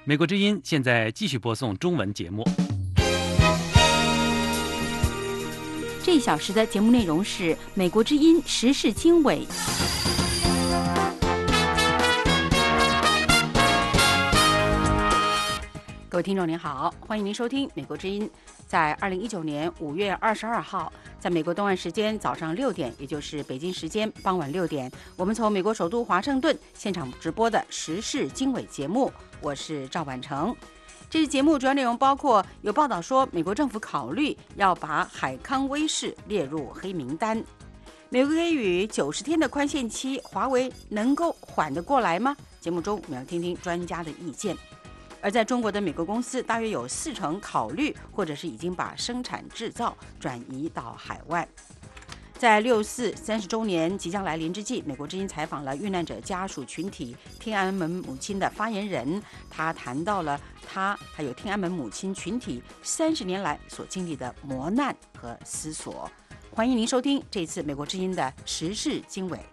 美国之音现在继续播送中文节目。 这一小时的节目内容是美国之音时事经纬。各位听众您好，欢迎您收听美国之音。在2019年5月22号，在美国东岸时间早上6点，也就是北京时间傍晚6点，我们从美国首都华盛顿现场直播的时事经纬节目，我是赵婉成。这期节目主要内容包括有报道说，美国政府考虑要把海康威视列入黑名单。美国给予90天的宽限期，华为能够缓得过来吗？节目中我们要听听专家的意见。而在中国的美国公司，大约有40%考虑或者是已经把生产制造转移到海外。在6·4 30周年即将来临之际，美国之音采访了遇难者家属群体天安门母亲的发言人，他谈到了他还有天安门母亲群体30年来所经历的磨难和思索。欢迎您收听这次美国之音的时事经纬。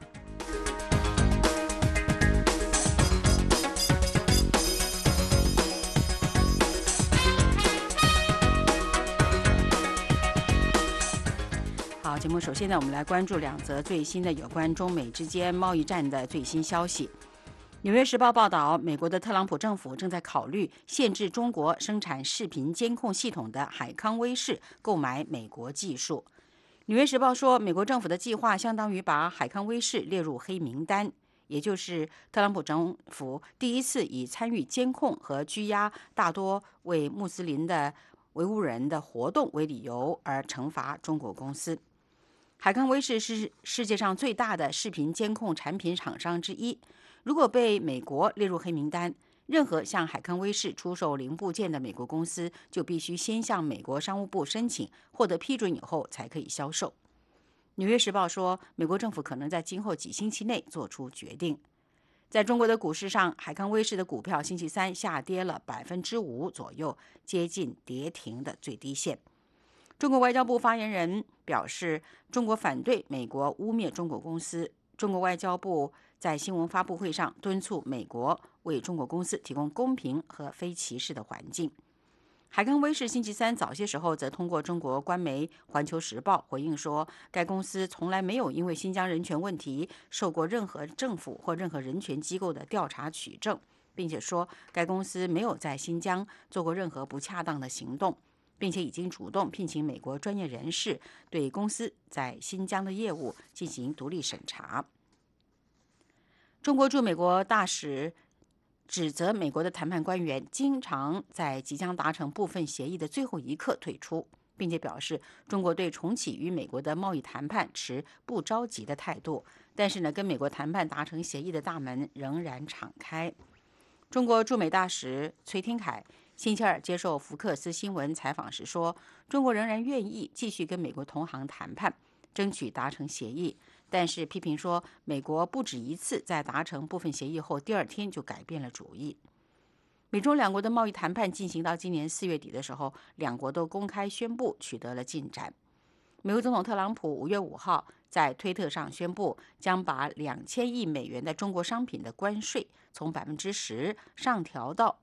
好，节目首先呢，我们来关注2则最新的有关中美之间贸易战的最新消息。纽约时报报道，美国的特朗普政府正在考虑限制中国生产视频监控系统的海康威视购买美国技术。纽约时报说，美国政府的计划相当于把海康威视列入黑名单，也就是特朗普政府第一次以参与监控和拘押大多为穆斯林的维吾人的活动为理由而惩罚中国公司。海康威视是世界上最大的视频监控产品厂商之一。如果被美国列入黑名单，任何向海康威视出售零部件的美国公司就必须先向美国商务部申请，获得批准以后才可以销售。纽约时报说，美国政府可能在今后几星期内做出决定。在中国的股市上，海康威视的股票星期三下跌了5%左右，接近跌停的最低线。中国外交部发言人表示，中国反对美国污蔑中国公司。中国外交部在新闻发布会上敦促美国为中国公司提供公平和非歧视的环境。海康威视星期三早些时候则通过中国官媒《环球时报》回应说，该公司从来没有因为新疆人权问题受过任何政府或任何人权机构的调查取证，并且说该公司没有在新疆做过任何不恰当的行动，并且已经主动聘请美国专业人士对公司在新疆的业务进行独立审查。中国驻美国大使指责美国的谈判官员经常在即将达成部分协议的最后一刻退出，并且表示中国对重启与美国的贸易谈判持不着急的态度，但是呢，跟美国谈判达成协议的大门仍然敞开。中国驻美大使崔天凯星期二接受福克斯新闻采访时说，中国仍然愿意继续跟美国同行谈判，争取达成协议，但是批评说，美国不止一次在达成部分协议后第2天就改变了主意。美中两国的贸易谈判进行到今年4月底的时候，两国都公开宣布取得了进展。美国总统特朗普5月5号在推特上宣布，将把2000亿美元的中国商品的关税从10%上调到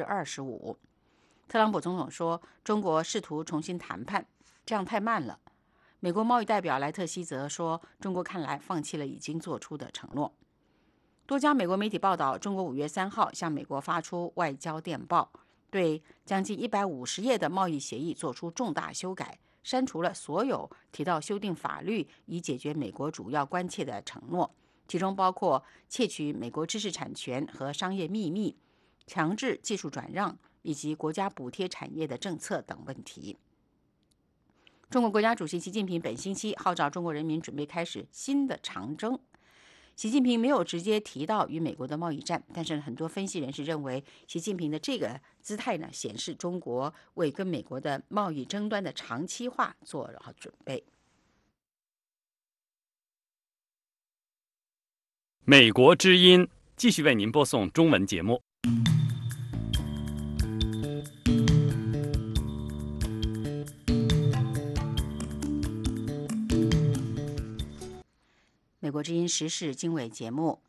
25%。特朗普总统说，中国试图重新谈判，这样太慢了。美国贸易代表莱特希则说，中国看来放弃了已经做出的承诺。多家美国媒体报道，中国5月3号向美国发出外交电报，对将近150页的贸易协议做出重大修改，删除了所有提到修订法律以解决美国主要关切的承诺，其中包括窃取美国知识产权和商业秘密、强制技术转让以及国家补贴产业的政策等问题。中国国家主席习近平本星期号召中国人民准备开始新的长征。习近平没有直接提到与美国的贸易战，但是很多分析人士认为，习近平的这个姿态呢，显示中国为跟美国的贸易争端的长期化做了准备。 美国之音继续为您播送中文节目。 美国之音时事经纬节目，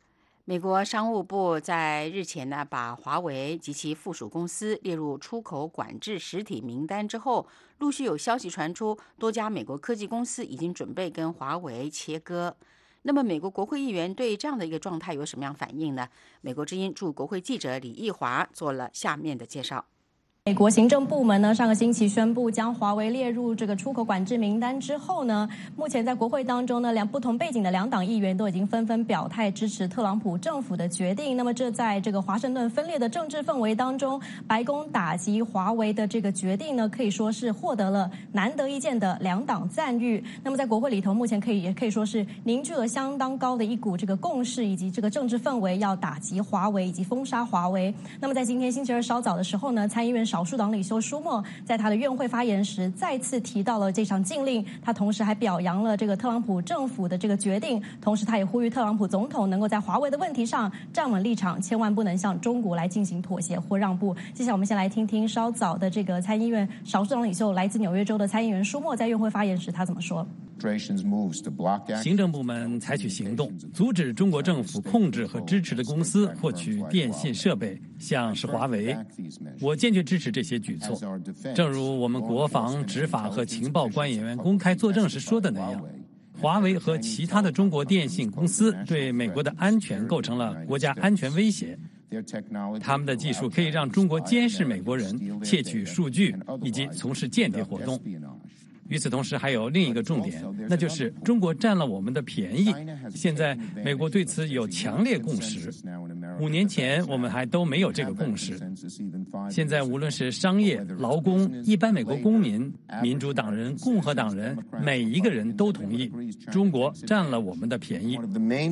美国商务部在日前呢，把华为及其附属公司列入出口管制实体名单之后，陆续有消息传出，多家美国科技公司已经准备跟华为切割。那么，美国国会议员对这样的一个状态有什么样反应呢？美国之音驻国会记者李义华做了下面的介绍。 美国行政部门呢，上个星期宣布将华为列入这个出口管制名单之后呢，目前在国会当中呢，不同背景的两党议员都已经纷纷表态支持特朗普政府的决定。那么这在这个华盛顿分裂的政治氛围当中，白宫打击华为的这个决定呢，可以说是获得了难得一见的两党赞誉。那么在国会里头，目前也可以说是凝聚了相当高的一股这个共识以及这个政治氛围，要打击华为以及封杀华为。那么在今天星期二稍早的时候呢，参议院少数党领袖舒默在他的院会发言时再次提到了这场禁令，他同时还表扬了这个特朗普政府的这个决定，同时他也呼吁特朗普总统能够在华为的问题上站稳立场，千万不能向中国来进行妥协或让步。接下来我们先来听听稍早的这个参议院少数党领袖来自纽约州的参议员舒默在院会发言时他怎么说。 行政部门采取行动，阻止中国政府控制和支持的公司获取电信设备，像是华为。我坚决支持这些举措。正如我们国防、执法和情报官员公开作证时说的那样，华为和其他的中国电信公司对美国的安全构成了国家安全威胁。他们的技术可以让中国监视美国人、窃取数据以及从事间谍活动。与此同时，还有另一个重点，那就是中国占了我们的便宜。现在美国对此有强烈共识。5年前我们还都没有这个共识。现在无论是商业、劳工、一般美国公民、民主党人、共和党人，每一个人都同意，中国占了我们的便宜。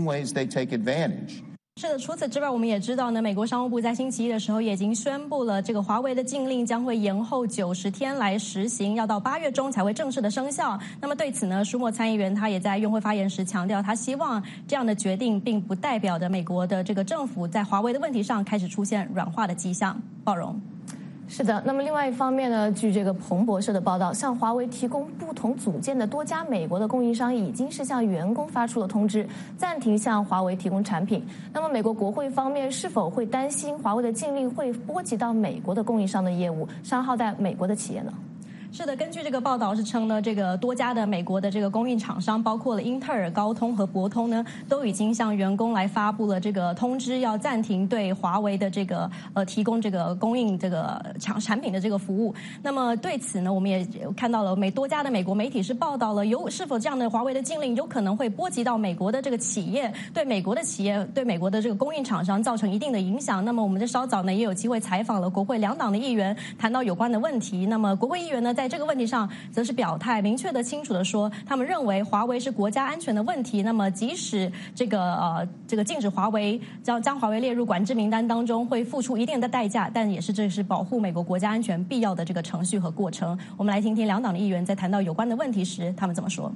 是的，除此之外，我们也知道呢，美国商务部在星期一的时候也已经宣布了，这个华为的禁令将会延后90天来实行，要到8月中才会正式的生效。那么对此呢，舒默参议员他也在院会发言时强调，他希望这样的决定并不代表着美国的这个政府在华为的问题上开始出现软化的迹象。鲍荣。 是的，那么另外一方面呢，据这个彭博社的报道，向华为提供不同组件的多家美国的供应商已经是向员工发出了通知，暂停向华为提供产品。那么美国国会方面是否会担心华为的禁令会波及到美国的供应商的业务，伤害到美国的企业呢？ 是的，根据这个报道是称呢，这个多家的美国的这个供应厂商，包括了英特尔、高通和博通呢，都已经向员工来发布了这个通知，要暂停对华为的这个提供这个供应这个产品的这个服务。那么对此呢，我们也看到了多家的美国媒体是报道了是否这样的华为的禁令有可能会波及到美国的这个企业，对美国的企业对美国的这个供应厂商造成一定的影响。那么我们在稍早呢也有机会采访了国会两党的议员，谈到有关的问题。那么国会议员呢在这个问题上则是表态，明确的清楚的说，他们认为华为是国家安全的问题。那么即使这个禁止华为将华为列入管制名单当中，会付出一定的代价，但这是保护美国国家安全必要的这个程序和过程。我们来听听两党的议员在谈到有关的问题时，他们怎么说。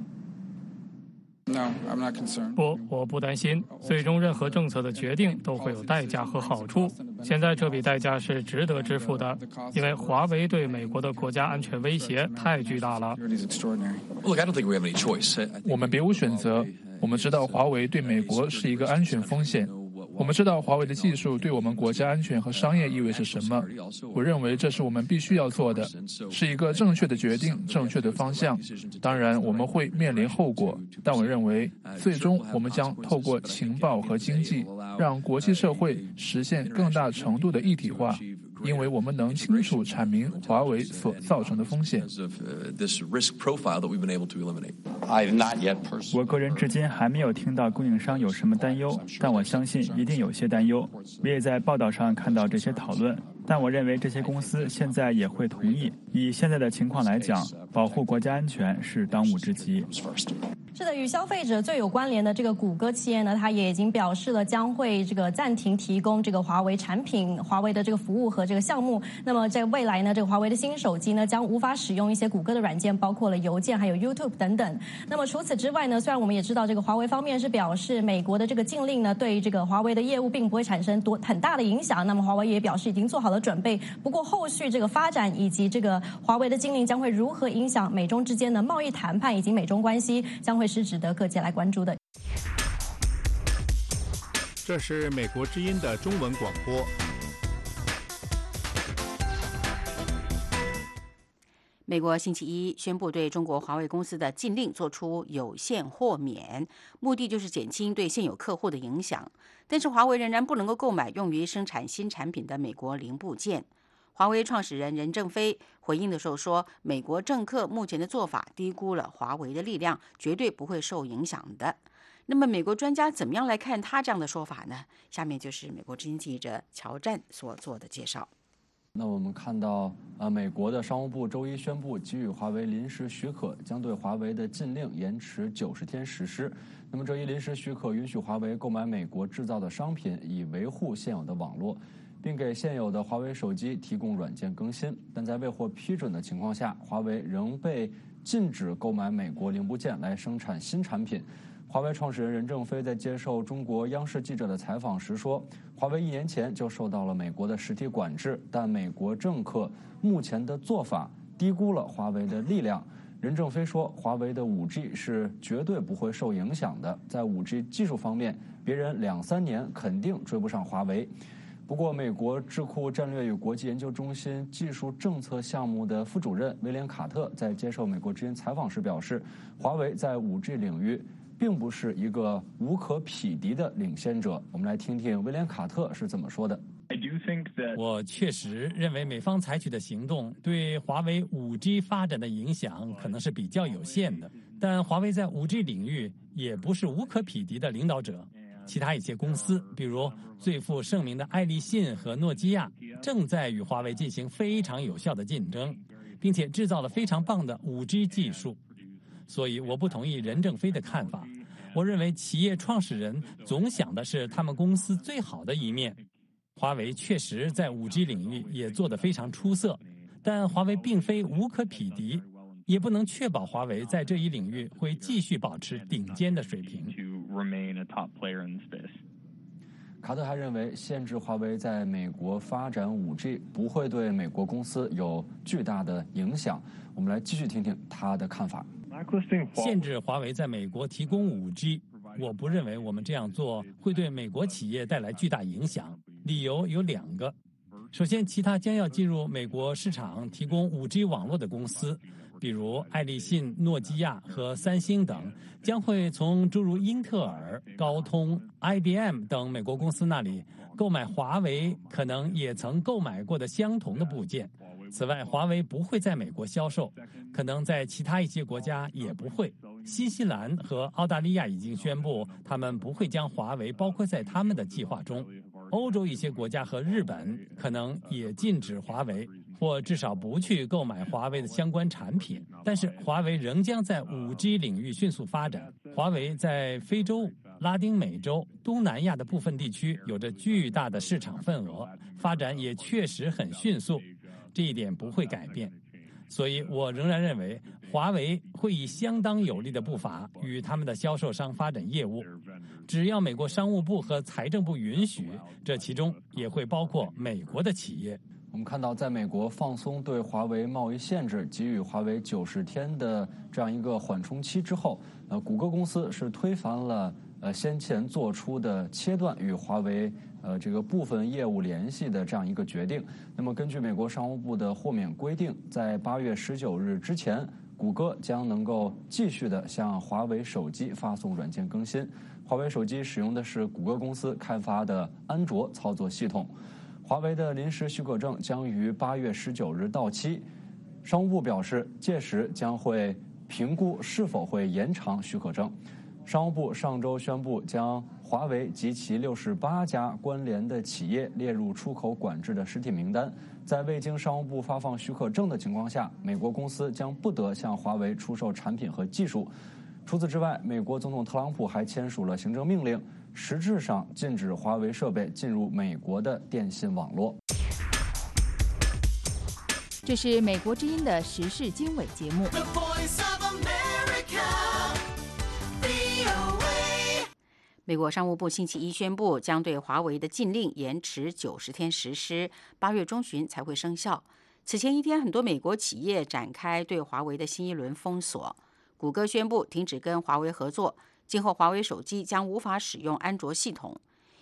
不，我不担心。最终任何政策的决定都会有代价和好处。现在这笔代价是值得支付的，因为华为对美国的国家安全威胁太巨大了。 我们别无选择。我们知道华为对美国是一个安全风险。我们知道华为的技术对我们国家安全和商业意味是什么。我认为这是我们必须要做的，是一个正确的决定，正确的方向。当然我们会面临后果，但我认为最终我们将透过情报和经济让国际社会实现更大程度的一体化，因为我们能清楚阐明华为所造成的风险。 我个人至今还没有听到供应商有什么担忧，但我相信一定有些担忧。我也在报道上看到这些讨论，但我认为这些公司现在也会同意，以现在的情况来讲，保护国家安全是当务之急。 是的，与消费者最有关联的这个谷歌企业呢，它也已经表示了将会这个暂停提供这个华为产品、华为的这个服务和这个项目。那么在未来呢，这个华为的新手机呢将无法使用一些谷歌的软件，包括了邮件还有 YouTube 等等。那么除此之外呢，虽然我们也知道这个华为方面是表示美国的这个禁令呢对这个华为的业务并不会产生很大的影响，那么华为也表示已经做好了准备。不过后续这个发展以及这个华为的禁令将会如何影响美中之间的贸易谈判以及美中关系，将会是值得各界来关注的。 这是美国之音的中文广播。 美国星期一宣布对中国华为公司的禁令做出有限豁免，目的就是减轻对现有客户的影响。但是华为仍然不能够购买用于生产新产品的美国零部件。华为创始人任正非回应的时候说，美国政客目前的做法低估了华为的力量，绝对不会受影响的。那么美国专家怎么样来看他这样的说法呢？下面就是美国之音记者乔战所做的介绍。 那我们看到，美国的商务部周一宣布给予华为临时许可，将对华为的禁令延迟90天实施。那么这一临时许可允许华为购买美国制造的商品，以维护现有的网络，并给现有的华为手机提供软件更新。但在未获批准的情况下，华为仍被禁止购买美国零部件来生产新产品。华为创始人任正非在接受中国央视记者的采访时说，华为1年前就受到了美国的实体管制，但美国政客目前的做法低估了华为的力量。任正非说，华为的5G 是绝对不会受影响的，在5G 技术方面，别人2-3年肯定追不上华为。不过，美国智库战略与国际研究中心技术政策项目的副主任威廉·卡特在接受美国之音采访时表示，华为在5G 领域并不是一个无可匹敌的领先者。我们来听听威廉·卡特是怎么说的。 我确实认为美方采取的行动对华为5G 发展的影响可能是比较有限的，但华为在5G 领域也不是无可匹敌的领导者。其他一些公司，比如最负盛名的爱立信和诺基亚，正在与华为进行非常有效的竞争，并且制造了非常棒的5G 技术。所以我不同意任正非的看法。我认为企业创始人总想的是他们公司最好的一面。华为确实在5G 领域也做得非常出色，但华为并非无可匹敌，也不能确保华为在这一领域会继续保持顶尖的水平。 卡特还认为，限制华为在美国发展5G 不会对美国公司有巨大的影响。我们来继续听听他的看法。 限制华为在美国提供5G，我不认为我们这样做会对美国企业带来巨大影响。理由有2个。首先，其他将要进入美国市场提供5G 网络的公司，比如爱立信、诺基亚和三星等，将会从诸如英特尔、高通、IBM 等美国公司那里购买华为可能也曾购买过的相同的部件。此外，华为不会在美国销售，可能在其他一些国家也不会。新西兰和澳大利亚已经宣布，他们不会将华为包括在他们的计划中。欧洲一些国家和日本可能也禁止华为，或至少不去购买华为的相关产品。但是华为仍将在5G 领域迅速发展。华为在非洲、拉丁美洲、东南亚的部分地区有着巨大的市场份额，发展也确实很迅速，这一点不会改变。所以我仍然认为，华为会以相当有力的步伐与他们的销售商发展业务。只要美国商务部和财政部允许，这其中也会包括美国的企业。 我们看到，在美国放松对华为贸易限制，给予华为90天的这样一个缓冲期之后，谷歌公司是推翻了先前做出的切断与华为这个部分业务联系的这样一个决定。那么根据美国商务部的豁免规定，在8月19日之前，谷歌将能够继续的向华为手机发送软件更新。华为手机使用的是谷歌公司开发的安卓操作系统。华为的临时许可证将于8月19日到期，商务部表示，届时将会评估是否会延长许可证。商务部上周宣布将华为及其68家关联的企业列入出口管制的实体名单。在未经商务部发放许可证的情况下，美国公司将不得向华为出售产品和技术。除此之外，美国总统特朗普还签署了行政命令，实质上禁止华为设备进入美国的电信网络。 这是美国之音的时事经纬节目。美国商务部星期一宣布，将对华为的禁令延迟90天实施，8月中旬才会生效。此前一天，很多美国企业展开对华为的新一轮封锁。谷歌宣布停止跟华为合作，今后华为手机将无法使用安卓系统。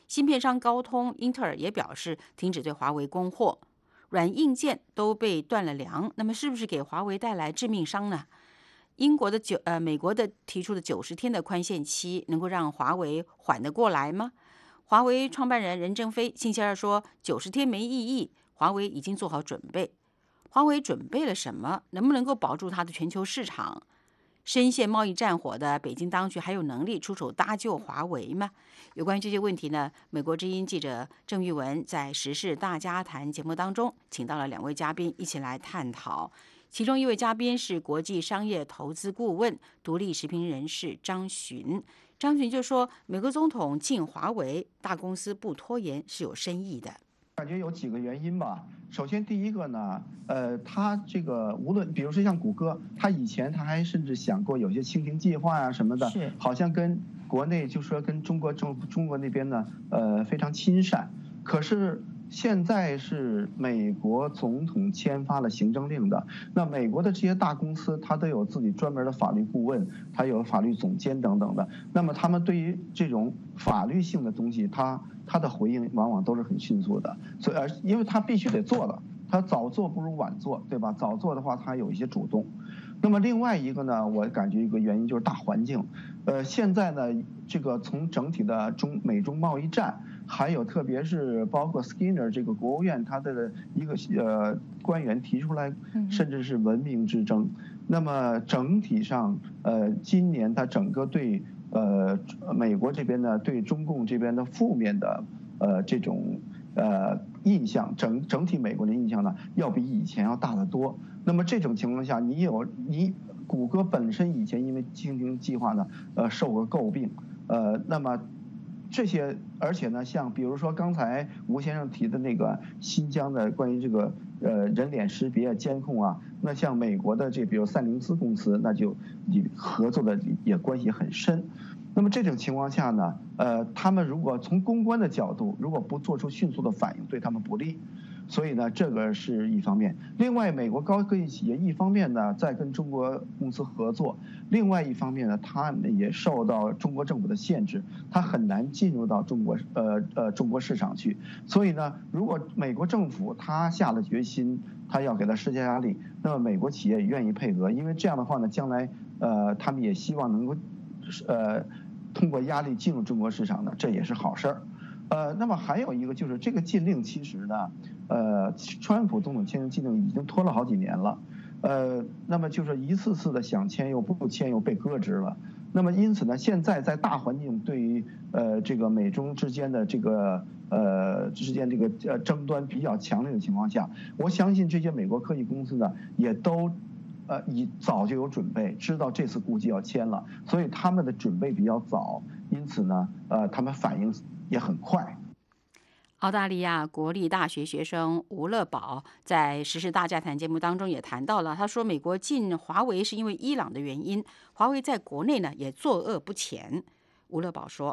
芯片商高通、英特尔也表示停止对华为供货，软硬件都被断了粮。那么是不是给华为带来致命伤呢？美国的提出的90天的宽限期能够让华为缓得过来吗？华为创办人任正非星期二说，90天没意义，华为已经做好准备。华为准备了什么？能不能够保住它的全球市场？深陷贸易战火的北京当局还有能力出手搭救华为吗？有关于这些问题呢，美国之音记者郑玉文在时事大家谈节目当中请到了2位嘉宾一起来探讨。其中一位嘉宾是国际商业投资顾问、独立时评人士张巡。张巡就说，美国总统禁华为，大公司不拖延是有深意的。 感觉有几个原因吧。首先，第一个呢，他这个无论比如说像谷歌，他以前他还甚至想过有些蜻蜓计划啊什么的，好像跟国内就说跟中国那边呢，非常亲善。可是现在是美国总统签发了行政令的，那美国的这些大公司，它都有自己专门的法律顾问，它有法律总监等等的。那么他们对于这种法律性的东西，他的回应往往都是很迅速的，所以因为他必须得做了，他早做不如晚做，对吧？早做的话，他有一些主动。那么另外一个呢，我感觉一个原因就是大环境，现在呢，这个从整体的美中贸易战，还有特别是包括 Skinner 这个国务院他的一个官员提出来，甚至是文明之争。那么整体上，今年他整个对美国这边呢，对中共这边的负面的这种印象，整体美国的印象呢，要比以前要大得多。那么这种情况下，你谷歌本身以前因为蜻蜓计划呢，受过诟病，那么这些，而且呢，像比如说刚才吴先生提的那个新疆的关于这个人脸识别监控啊，那像美国的比如赛灵思公司，那就合作的也关系很深。那么这种情况下呢，他们如果从公关的角度，如果不做出迅速的反应，对他们不利。所以呢，这个是一方面。另外，美国高科技企业一方面呢在跟中国公司合作，另外一方面呢，他们也受到中国政府的限制，他很难进入到中国市场去。所以呢，如果美国政府他下了决心，他要给他施加压力，那么美国企业也愿意配合，因为这样的话呢，将来他们也希望能够通过压力进入中国市场呢，这也是好事儿。那么还有一个就是这个禁令，其实呢，川普总统签禁令已经拖了好几年了，那么就是一次次的想签又不签又被搁置了。那么因此呢，现在在大环境对于这个美中之间的这个争端比较强烈的情况下，我相信这些美国科技公司呢也都早就有准备，知道这次估计要签了，所以他们的准备比较早，因此呢，他们反应也很快。 澳大利亚国立大学学生吴乐宝在时事大家谈节目当中也谈到了，他说美国禁华为是因为伊朗的原因，华为在国内呢也作恶不浅。吴乐宝说，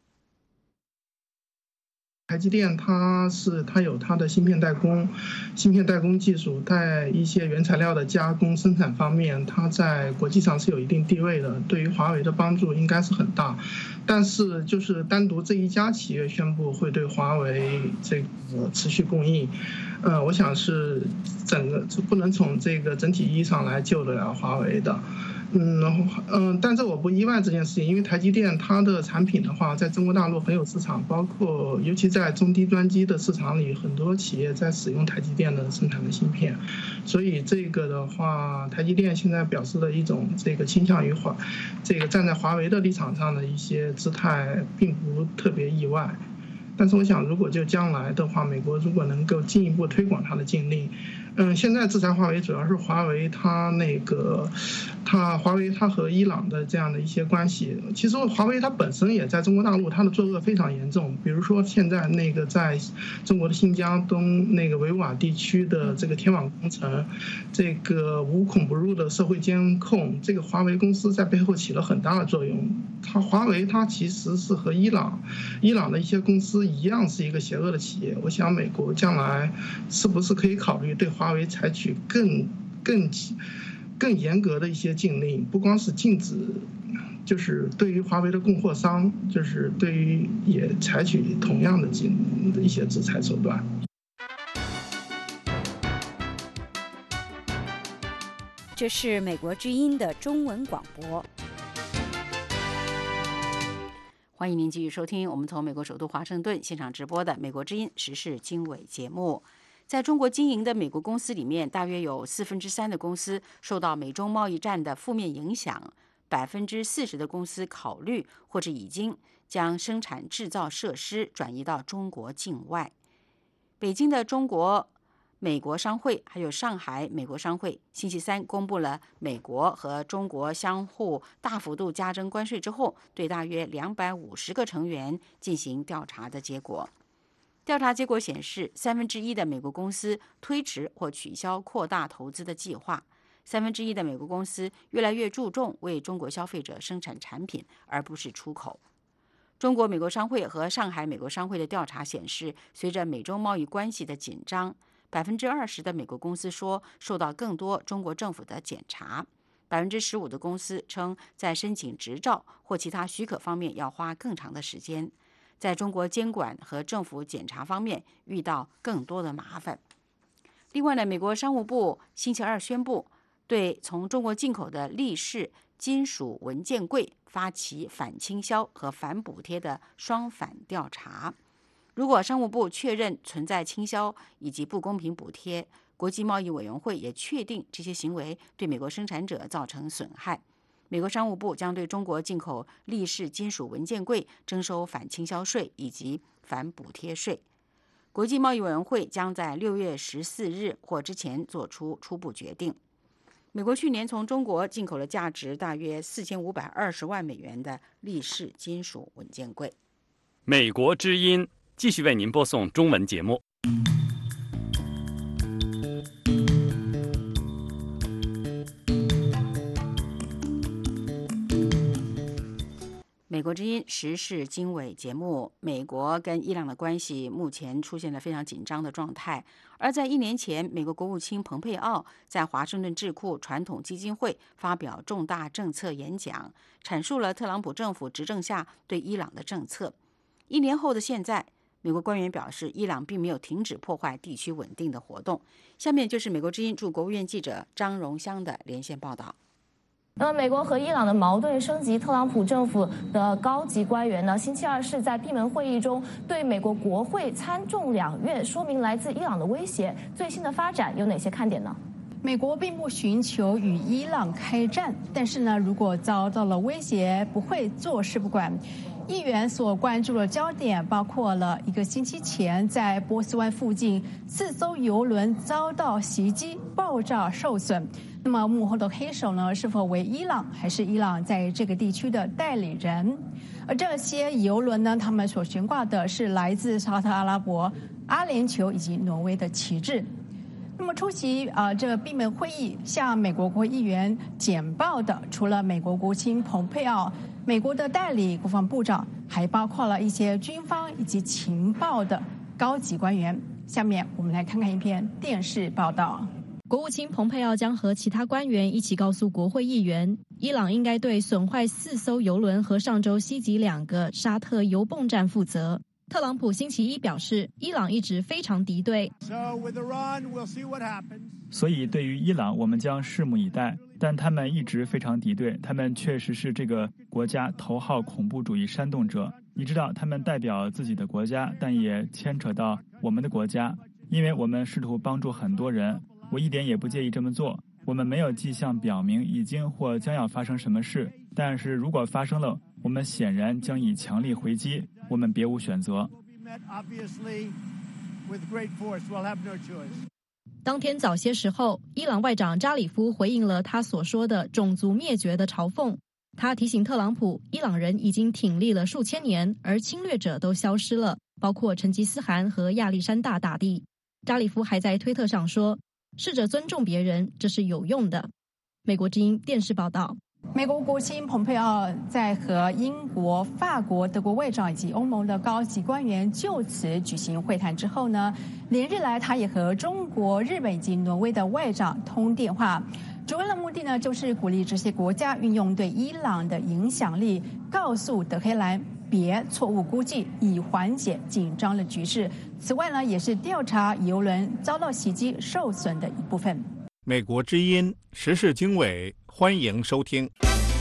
台积电它有它的芯片代工技术，在一些原材料的加工生产方面，它在国际上是有一定地位的，对于华为的帮助应该是很大。但是就是单独这一家企业宣布会对华为这个持续供应，我想是不能从这个整体意义上来救得了华为的。但这我不意外这件事情，因为台积电它的产品的话，在中国大陆很有市场，包括尤其在中低端机的市场里，很多企业在使用台积电的生产的芯片，所以这个的话，台积电现在表示的一种这个倾向于站在华为的立场上的一些姿态，并不特别意外。但是我想，如果就将来的话，美国如果能够进一步推广它的禁令，现在制裁华为主要是华为它和伊朗的这样的一些关系。其实华为它本身也在中国大陆它的作恶非常严重，比如说现在那个在中国的新疆东那个维吾尔地区的这个天网工程，这个无孔不入的社会监控，这个华为公司在背后起了很大的作用。华为它其实是和伊朗的一些公司一样是一个邪恶的企业。我想美国将来是不是可以考虑对华为采取更严格的一些禁令，不光是禁止就是对于华为的供货商，就是对于也采取同样的一些制裁手段。 这是美国之音的中文广播。欢迎您继续收听我们从美国首都华盛顿现场直播的美国之音时事经纬节目。在中国经营的美国公司里面，大约有3%的公司受到美中贸易战的负面影响，40%的公司考虑或者已经将生产制造设施转移到中国境外。北京的中国美国商会还有上海美国商会星期三公布了美国和中国相互大幅度加征关税之后，对大约250个成员进行调查的结果。调查结果显示，1/3的美国公司推迟或取消扩大投资的计划，1/3的美国公司越来越注重为中国消费者生产产品，而不是出口。中国美国商会和上海美国商会的调查显示，随着美中贸易关系的紧张，20%的美国公司说受到更多中国政府的检查，15%的公司称在申请执照或其他许可方面要花更长的时间，在中国监管和政府检查方面遇到更多的麻烦。另外呢，美国商务部星期二宣布，对从中国进口的立式金属文件柜发起反倾销和反补贴的双反调查。如果商务部确认存在倾销以及不公平补贴，国际贸易委员会也确定这些行为对美国生产者造成损害。美国商务部将对中国进口立式金属文件柜征收反倾销税以及反补贴税。国际贸易委员会将在6月14日或之前做出初步决定。美国去年从中国进口了价值大约4520万美元的立式金属文件柜。 美国之音继续为您播送中文节目。 美国之音时事经纬节目，美国跟伊朗的关系目前出现了非常紧张的状态。而在1年前，美国国务卿蓬佩奥在华盛顿智库传统基金会发表重大政策演讲，阐述了特朗普政府执政下对伊朗的政策。1年后的现在，美国官员表示，伊朗并没有停止破坏地区稳定的活动。下面就是美国之音驻国务院记者张荣香的连线报道。 那么，美国和伊朗的矛盾升级，特朗普政府的高级官员呢，星期二是在闭门会议中对美国国会参众两院说明来自伊朗的威胁。最新的发展有哪些看点呢？ 美国并不寻求与伊朗开战，但是呢，如果遭到了威胁，不会坐视不管。议员所关注的焦点包括了1个星期前在波斯湾附近4艘邮轮遭到袭击，爆炸受损。那么幕后的黑手呢，是否为伊朗，还是伊朗在这个地区的代理人？而这些邮轮呢，他们所悬挂的是来自沙特阿拉伯、阿联酋以及挪威的旗帜。那么出席这个闭门会议向美国国会议员简报的，除了美国国务卿蓬佩奥、美国的代理国防部长，还包括了一些军方以及情报的高级官员。下面我们来看看一篇电视报道。 国务卿蓬佩奥将和其他官员一起告诉国会议员，伊朗应该对损坏4艘邮轮和上周袭击2个沙特油泵站负责。特朗普星期一表示，伊朗一直非常敌对， 所以对于伊朗我们将拭目以待，但他们一直非常敌对，他们确实是这个国家头号恐怖主义煽动者。你知道，他们代表自己的国家，但也牵扯到我们的国家，因为我们试图帮助很多人。我一点也不介意这么做。我们没有迹象表明已经或将要发生什么事，但是如果发生了，我们显然将以强力回击，我们别无选择。 当天早些时候，伊朗外长扎里夫回应了他所说的种族灭绝的嘲讽。他提醒特朗普，伊朗人已经挺立了数千年，而侵略者都消失了，包括成吉思汗和亚历山大大帝。扎里夫还在推特上说，试着尊重别人，这是有用的。美国之音电视报道。 美国国务卿蓬佩奥在和英国、法国、德国外长以及欧盟的高级官员就此举行会谈之后呢，连日来他也和中国、日本以及挪威的外长通电话。 主要的目的呢，就是鼓励这些国家运用对伊朗的影响力，告诉德黑兰别错误估计，以缓解紧张的局势。此外呢，也是调查油轮遭到袭击受损的一部分。 美国之音时事经纬，欢迎收听。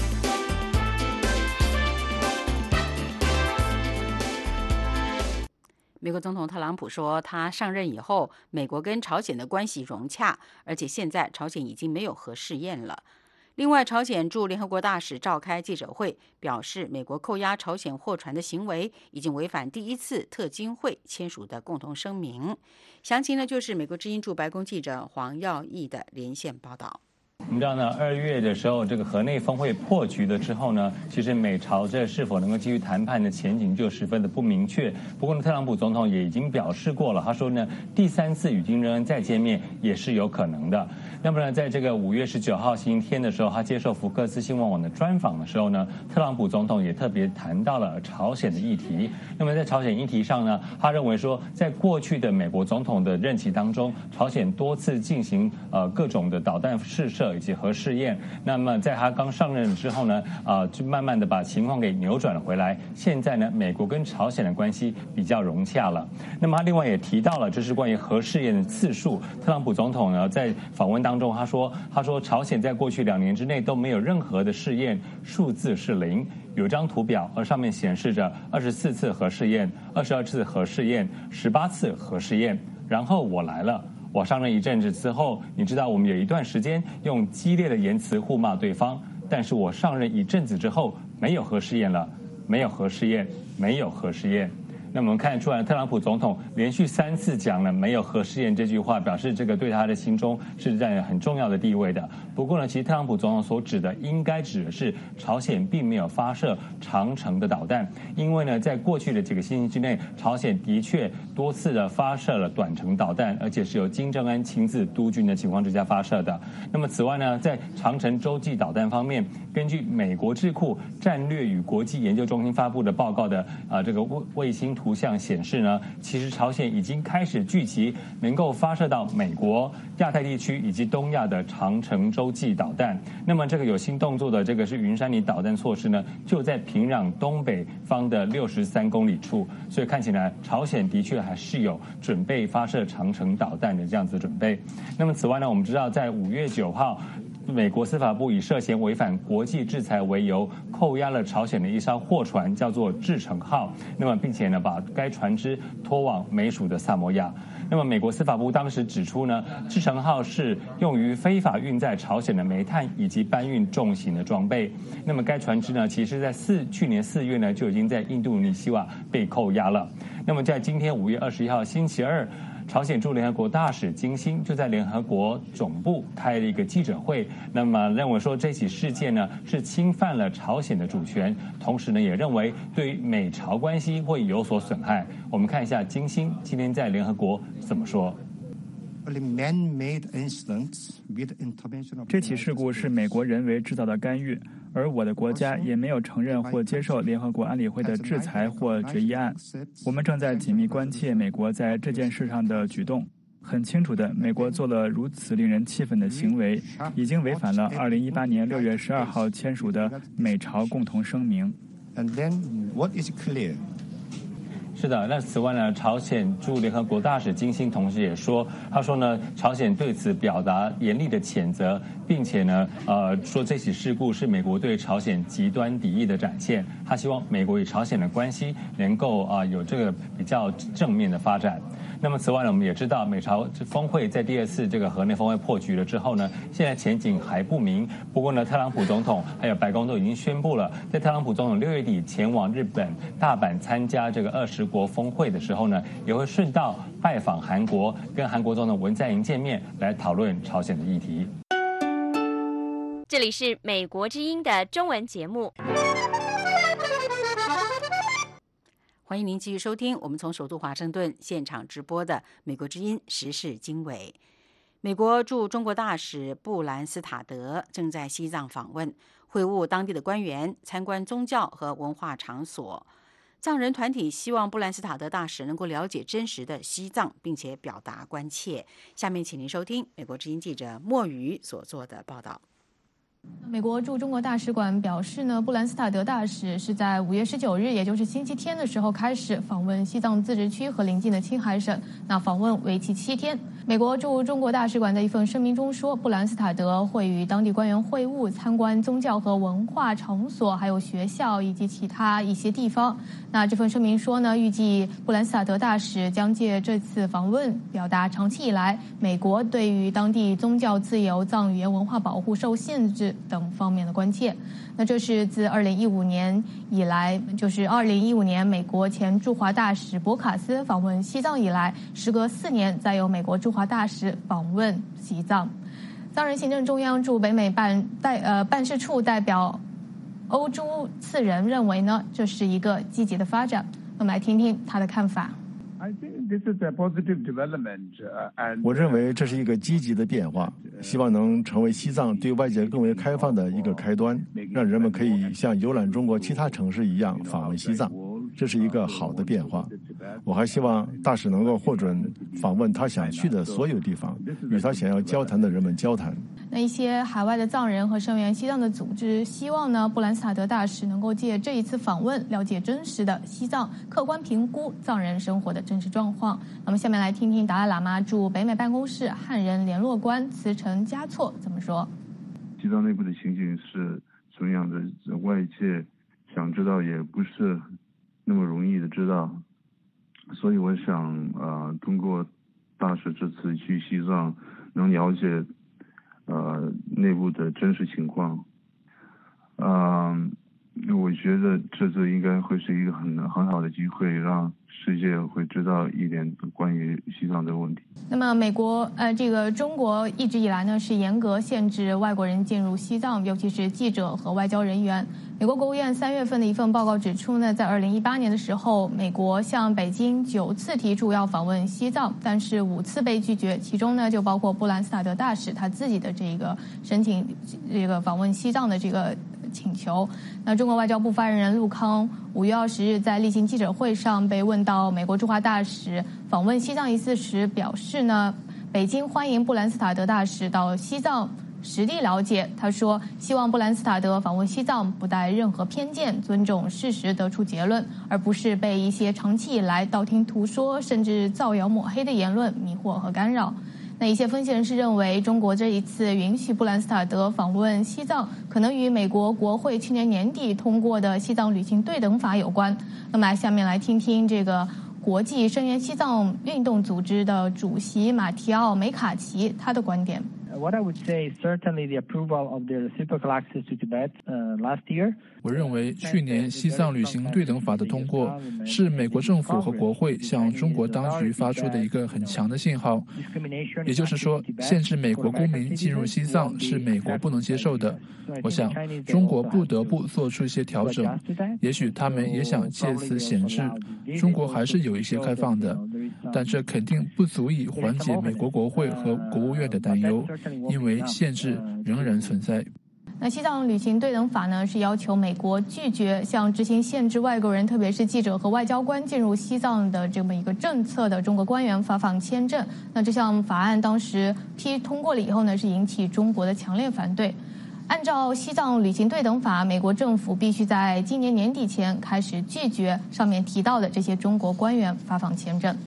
美国总统特朗普说，他上任以后，美国跟朝鲜的关系融洽，而且现在朝鲜已经没有核试验了。另外，朝鲜驻联合国大使召开记者会，表示美国扣押朝鲜货船的行为已经违反第一次特金会签署的共同声明。详情呢，就是美国之音驻白宫记者黄耀义的连线报道。 我们知道呢，2月的时候，这个河内峰会破局了之后呢，其实美朝这是否能够继续谈判的前景就十分的不明确。不过呢，特朗普总统也已经表示过了，他说呢，第3次与金正恩再见面也是有可能的。那么呢，在这个5月19号星期天的时候，他接受福克斯新闻网的专访的时候呢，特朗普总统也特别谈到了朝鲜的议题。那么在朝鲜议题上呢，他认为说，在过去的美国总统的任期当中，朝鲜多次进行各种的导弹试射以及核试验。那么在他刚上任之后呢，就慢慢的把情况给扭转了回来。现在呢，美国跟朝鲜的关系比较融洽了。那么他另外也提到了，就是关于核试验的次数。特朗普总统呢，在访问当中他说朝鲜在过去2年之内都没有任何的试验，数字是0。有张图表，而上面显示着24次核试验、22次核试验、18次核试验。然后我来了。我上任一阵子之后，你知道我们有一段时间用激烈的言辞互骂对方，但是我上任一阵子之后，没有核试验了，没有核试验，没有核试验。那么我们看出来，特朗普总统连续3次讲了没有核试验这句话，表示这个对他的心中是占有很重要的地位的。不过呢，其实特朗普总统所指的应该指的是朝鲜并没有发射长程的导弹，因为呢，在过去的几个星期之内，朝鲜的确多次的发射了短程导弹，而且是由金正恩亲自督军的情况之下发射的。那么此外呢，在长程洲际导弹方面，根据美国智库战略与国际研究中心发布的报告的这个卫星图像显示呢，其实朝鲜已经开始聚集能够发射到美国、亚太地区以及东亚的长程洲际导弹。那么这个有新动作的这个是云山里导弹措施呢，就在平壤东北方的63公里处，所以看起来朝鲜的确还是有准备发射长程导弹的这样子的准备。那么此外呢，我们知道在5月9号。美国司法部以涉嫌违反国际制裁为由，扣押了朝鲜的一艘货船，叫做志成号。那么，并且呢，把该船只拖往美属的萨摩亚。那么，美国司法部当时指出呢，志成号是用于非法运载朝鲜的煤炭以及搬运重型的装备。那么，该船只呢，其实在去年4月呢，就已经在印度尼西亚被扣押了。那么，在今天5月21号星期二。朝鲜驻联合国大使金星就在联合国总部开了一个记者会，那么认为说这起事件呢是侵犯了朝鲜的主权，同时呢也认为对于美朝关系会有所损害。我们看一下金星今天在联合国怎么说。 这起事故是美国人为制造的干预，而我的国家也没有承认或接受联合国安理会的制裁或决议案。我们正在紧密关切美国在这件事上的举动。很清楚的，美国做了如此令人气愤的行为，已经违反了2018年6月12号签署的美朝共同声明。 是的，那此外呢，朝鲜驻联合国大使金星同时也说，他说呢，朝鲜对此表达严厉的谴责，并且呢，说这起事故是美国对朝鲜极端敌意的展现。他希望美国与朝鲜的关系能够有这个比较正面的发展。那么此外呢，我们也知道美朝峰会在第2次这个河内峰会破局了之后呢，现在前景还不明。不过呢，特朗普总统还有白宫都已经宣布了，在特朗普总统6月底前往日本大阪参加这个20国峰会的时候呢，也会顺道拜访韩国，跟韩国总统文在寅见面，来讨论朝鲜的议题。 这里是美国之音的中文节目。 欢迎您继续收听我们从首都华盛顿现场直播的美国之音时事经纬。美国驻中国大使布兰斯塔德正在西藏访问，会晤当地的官员，参观宗教和文化场所。 藏人团体希望布兰斯塔德大使能够了解真实的西藏，并且表达关切。下面请您收听美国之音记者莫瑜所做的报道。 美国驻中国大使馆表示呢，布兰斯塔德大使是在5月19日，也就是星期天的时候开始访问西藏自治区和邻近的青海省，那访问为期7天。美国驻中国大使馆在一份声明中说，布兰斯塔德会与当地官员会晤，参观宗教和文化场所，还有学校以及其他一些地方。那这份声明说呢，预计布兰斯塔德大使将借这次访问表达长期以来美国对于当地宗教自由、藏语言文化保护受限制等方面的关切。那这是自2015年以来，就是2015年美国前驻华大使博卡斯访问西藏以来，时隔4年再由美国驻华大使访问西藏。藏人行政中央驻北美办事处代表欧朱次仁认为呢，这是一个积极的发展。我们来听听他的看法。 我认为这是一个积极的变化，希望能成为西藏对外界更为开放的一个开端，让人们可以像游览中国其他城市一样访问西藏，这是一个好的变化。我还希望大使能够获准访问他想去的所有地方，与他想要交谈的人们交谈。 那一些海外的藏人和声援西藏的组织希望呢，布兰斯塔德大使能够借这一次访问，了解真实的西藏，客观评估藏人生活的真实状况。那么下面来听听达赖喇嘛驻北美办公室汉人联络官慈诚嘉措怎么说。 西藏内部的情形是什么样的，外界想知道也不是那么容易的知道，所以我想通过大使这次去西藏，能了解内部的真实情况。我觉得这次应该会是一个很好的机会，让世界会知道一点关于西藏的问题。 那么中国一直以来呢是严格限制外国人进入西藏，尤其是记者和外交人员。美国国务院3月份的一份报告指出呢，在2018年的时候，美国向北京9次提出要访问西藏，但是5次被拒绝，其中呢就包括布兰斯塔德大使他自己的这个申请访问西藏的这个请求。那中国外交部发言人陆康5月20日在例行记者会上被问到美国驻华大使访问西藏一事时，表示呢，北京欢迎布兰斯塔德大使到西藏实地了解。他说，希望布兰斯塔德访问西藏不带任何偏见，尊重事实得出结论，而不是被一些长期以来道听途说甚至造谣抹黑的言论迷惑和干扰。那一些分析人士认为，中国这一次允许布兰斯塔德访问西藏，可能与美国国会去年年底通过的西藏旅行对等法有关。那么下面来听听这个国际声援西藏运动组织的主席马提奥·梅卡奇他的观点。 What I would say is certainly the approval of the reciprocal access to Tibet last year. 我认为去年西藏旅行对等法的通过是美国政府和国会向中国当局发出的一个很强的信号，也就是说，限制美国公民进入西藏是美国不能接受的。我想中国不得不做出一些调整，也许他们也想借此显示中国还是有一些开放的，但这肯定不足以缓解美国国会和国务院的担忧，因为限制仍然存在。 那西藏旅行对等法呢，是要求美国拒绝向执行限制外国人，特别是记者和外交官进入西藏的这么一个政策的中国官员发放签证。那这项法案当时通过了以后呢，是引起中国的强烈反对。按照西藏旅行对等法，美国政府必须在今年年底前开始拒绝上面提到的这些中国官员发放签证。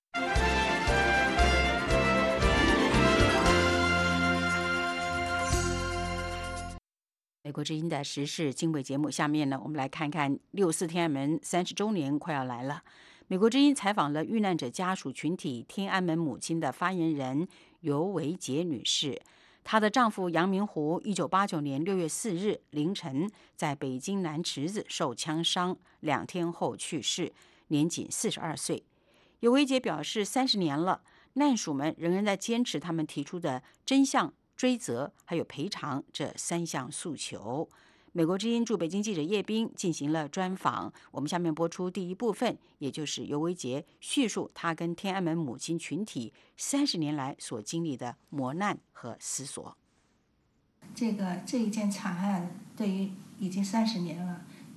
美国之音的时事经纬节目，下面呢，我们来看看6·4天安门30周年快要来了。美国之音采访了遇难者家属群体天安门母亲的发言人尤维洁女士，她的丈夫杨明湖1989年6月4日凌晨在北京南池子受枪伤，2天后去世，年仅42岁。尤维洁表示，30年了，难属们仍然在坚持他们提出的真相、追责还有赔偿这3项诉求。美国之音驻北京记者叶斌进行了专访，我们下面播出第一部分，也就是尤维洁叙述他跟天安门母亲群体30年来所经历的磨难和思索。 这一件惨案对于已经30年了，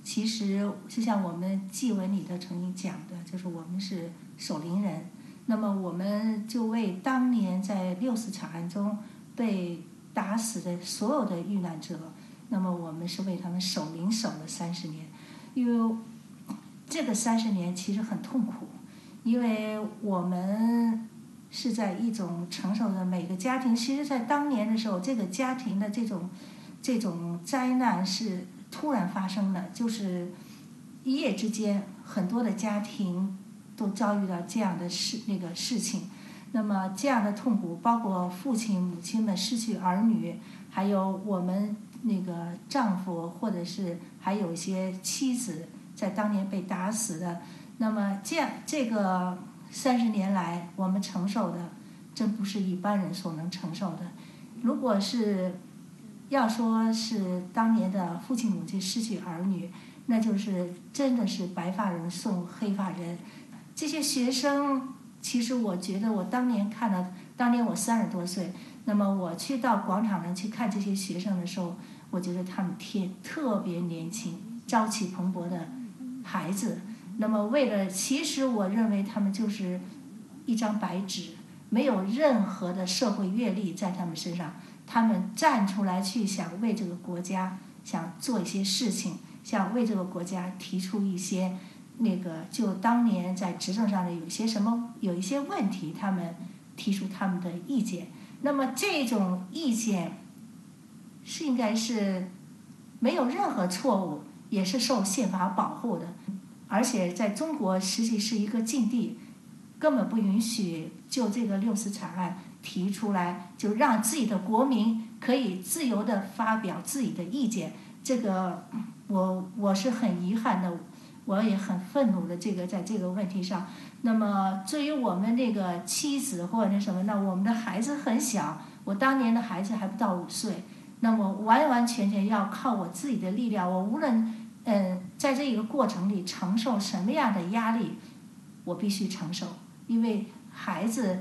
其实就像我们祭文里头曾经讲的，就是我们是守灵人。那么我们就为当年在6·4惨案中被打死的所有的遇难者，那么我们是为他们守灵守了30年。因为这个30年其实很痛苦，因为我们是在一种承受着每个家庭，其实在当年的时候，这个家庭的这种灾难是突然发生的，就是一夜之间很多的家庭都遭遇到这样的事情。那么这样的痛苦，包括父亲母亲们失去儿女，还有我们丈夫，或者是还有一些妻子在当年被打死的。那么这个30年来我们承受的真不是一般人所能承受的。如果是要说是当年的父亲母亲失去儿女，那就是真的是白发人送黑发人。这些学生，其实我觉得我当年我30多岁，那么我去到广场上去看这些学生的时候，我觉得他们特别年轻，朝气蓬勃的孩子。那么其实我认为他们就是一张白纸，没有任何的社会阅历在他们身上，他们站出来去想为这个国家想做一些事情，想为这个国家提出一些就当年在执政上的有一些问题，他们提出他们的意见。那么这种意见是应该是没有任何错误，也是受宪法保护的。而且在中国实际是一个禁地，根本不允许就这个6·4惨案提出来，就让自己的国民可以自由地发表自己的意见。这个我是很遗憾的，我也很愤怒的在这个问题上。那么至于我们妻子或者什么呢，我们的孩子很小，我当年的孩子还不到5岁，那么完完全全要靠我自己的力量。我无论在这个过程里承受什么样的压力，我必须承受，因为孩子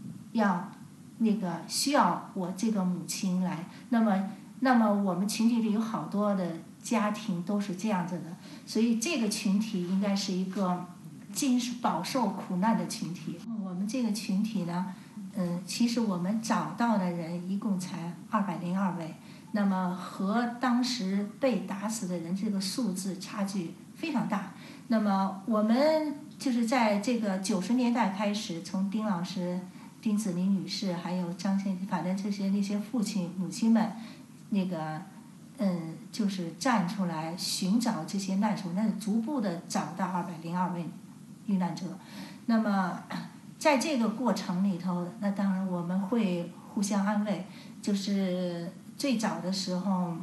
需要我这个母亲来。那么我们群体里有好多的家庭都是这样子的，所以这个群体应该是一个饱受苦难的群体。我们这个群体呢，其实我们找到的人一共才202位。那么和当时被打死的人这个数字差距非常大。那么我们就是在这个90年代开始，从丁老师、丁子霖女士，还有张先，反正那些父亲母亲们，就是站出来寻找这些难手，那是逐步的找到202位遇难者。那么在这个过程里头，那当然我们会互相安慰，就是最早的时候，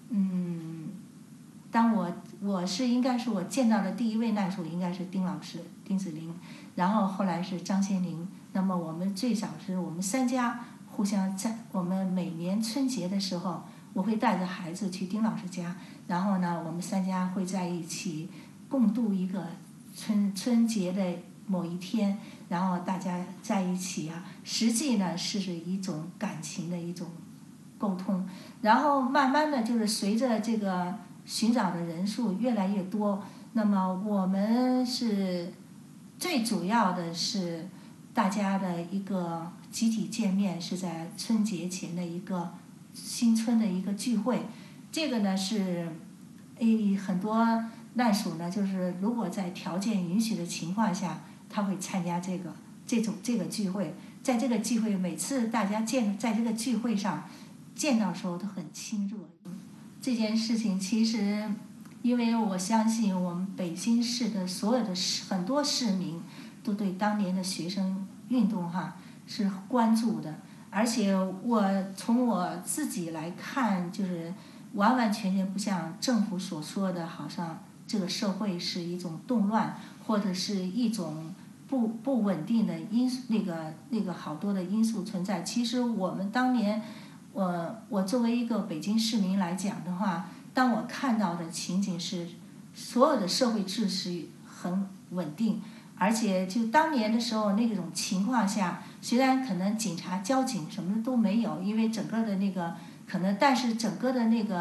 当应该是我见到的第一位难手应该是丁老师、丁子霖，然后后来是张先林。那么我们最早是我们3家互相在我们每年春节的时候，我会带着孩子去丁老师家，然后呢，我们3家会在一起共度一个春节的某一天，然后大家在一起实际呢是一种感情的一种沟通。然后慢慢的就是随着这个寻找的人数越来越多，那么我们是最主要的是大家的一个集体见面，是在春节前的一个新春的一个聚会。这个呢是很多难属呢，就是如果在条件允许的情况下，他会参加这个聚会。在这个聚会，每次大家在这个聚会上见到的时候都很亲热。这件事情其实，因为我相信我们北京市的所有的很多市民都对当年的学生运动是关注的，而且从我自己来看，就是完完全全不像政府所说的，好像这个社会是一种动乱，或者是一种不稳定的好多的因素存在。其实我们当年，我作为一个北京市民来讲的话，当我看到的情景是，所有的社会秩序很稳定，而且就当年的时候那种情况下，虽然可能警察、交警什么的都没有，因为整个的但是整个的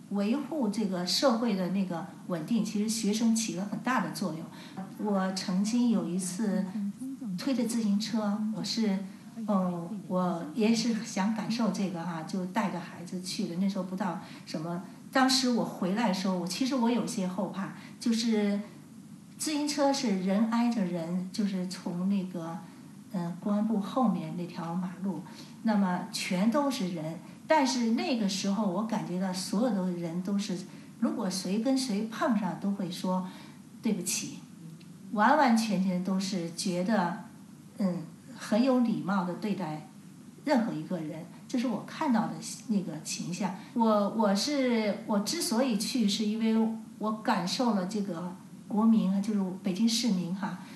维护这个社会的那个稳定，其实学生起了很大的作用。我曾经有一次推着自行车，我也是想感受这个就带着孩子去的。那时候不知道什么，当时我回来的时候，其实我有些后怕，就是自行车是人挨着人，就是从那个公安部后面那条马路，那么全都是人。但是那个时候我感觉到所有的人都是，如果谁跟谁碰上都会说对不起，完完全全都是觉得很有礼貌的对待任何一个人，这是我看到的那个倾向。我之所以去，是因为我感受了这个国民就是北京市民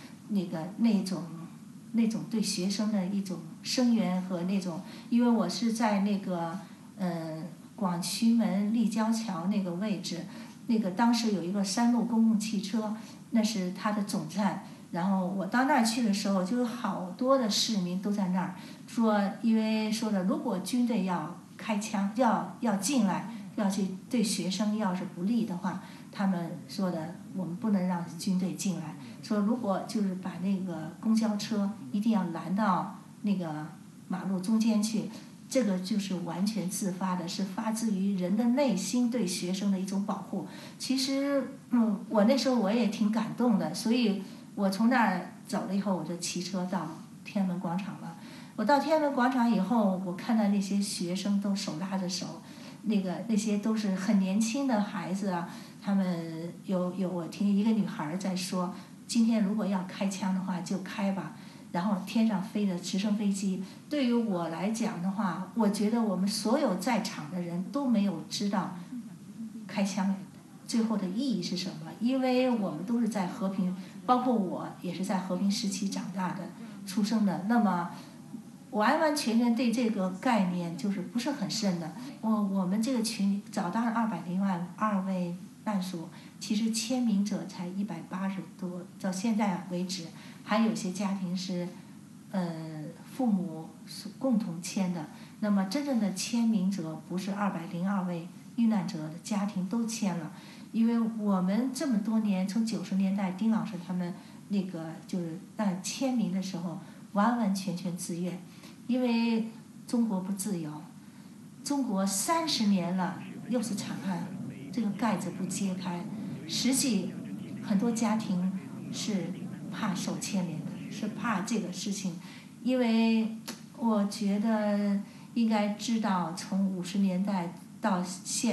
那种对学生的一种声援和那种，因为我是在那个广渠门立交桥那个位置，那个当时有一个3路公共汽车，那是它的总站。然后我到那儿去的时候，就有好多的市民都在那儿说，因为说的如果军队要开枪，要进来，要去对学生要是不利的话，他们说的我们不能让军队进来。说如果就是把那个公交车一定要拦到那个马路中间去，这个就是完全自发的，是发自于人的内心对学生的一种保护。其实我那时候我也挺感动的，所以我从那儿走了以后，我就骑车到天安门广场了。我到天安门广场以后，我看到那些学生都手拉着手，那些都是很年轻的孩子啊，他们我听一个女孩在说，今天如果要开枪的话就开吧，然后天上飞的直升飞机。对于我来讲的话，我觉得我们所有在场的人都没有知道开枪最后的意义是什么，因为我们都是在和平，包括我也是在和平时期长大的出生的，那么完完全全对这个概念就是不是很深的。我们这个群找到了202位难属，其实签名者才180多，到现在为止，还有些家庭是父母共同签的。那么真正的签名者不是202位遇难者的家庭都签了，因为我们这么多年，从90年代丁老师他们那个就是签名的时候，完完全全自愿，因为中国不自由，中国30年了，6次惨案，这个盖子不揭开，实际很多家庭是怕受牵连的，是怕这个事情，因为我觉得应该知道，从50年代到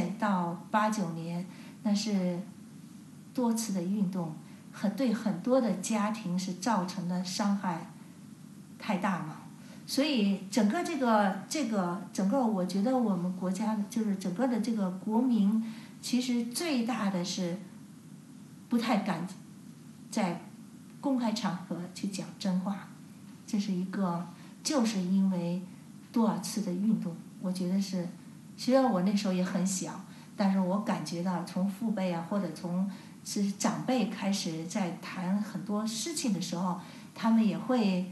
89年，那是多次的运动，对很多的家庭是造成的伤害太大嘛。所以整个整个，我觉得我们国家就是整个的这个国民，其实最大的是不太敢在公开场合去讲真话，这是一个，就是因为多少次的运动，我觉得是，虽然我那时候也很小，但是我感觉到从父辈啊，或者从是长辈开始在谈很多事情的时候，他们也会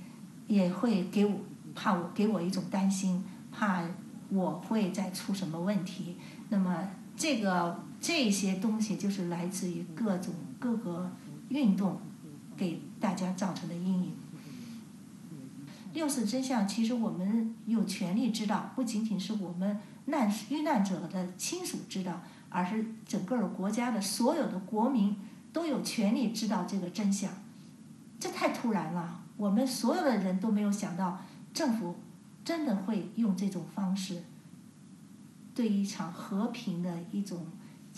给我一种担心，怕我会再出什么问题。那么这些东西就是来自于各个运动给大家造成的阴影。6·4真相，其实我们有权利知道，不仅仅是我们遇难者的亲属知道，而是整个国家的所有的国民都有权利知道这个真相。这太突然了，我们所有的人都没有想到政府真的会用这种方式对一场和平的一种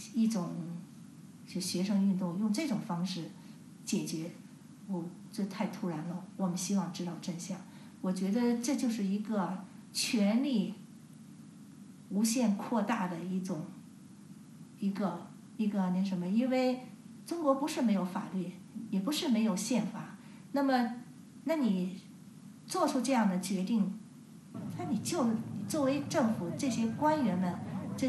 就学生运动用这种方式解决。这太突然了，我们希望知道真相。我觉得这就是一个权力无限扩大的一个那什么，因为中国不是没有法律，也不是没有宪法，那你做出这样的决定，那你就作为政府这些官员们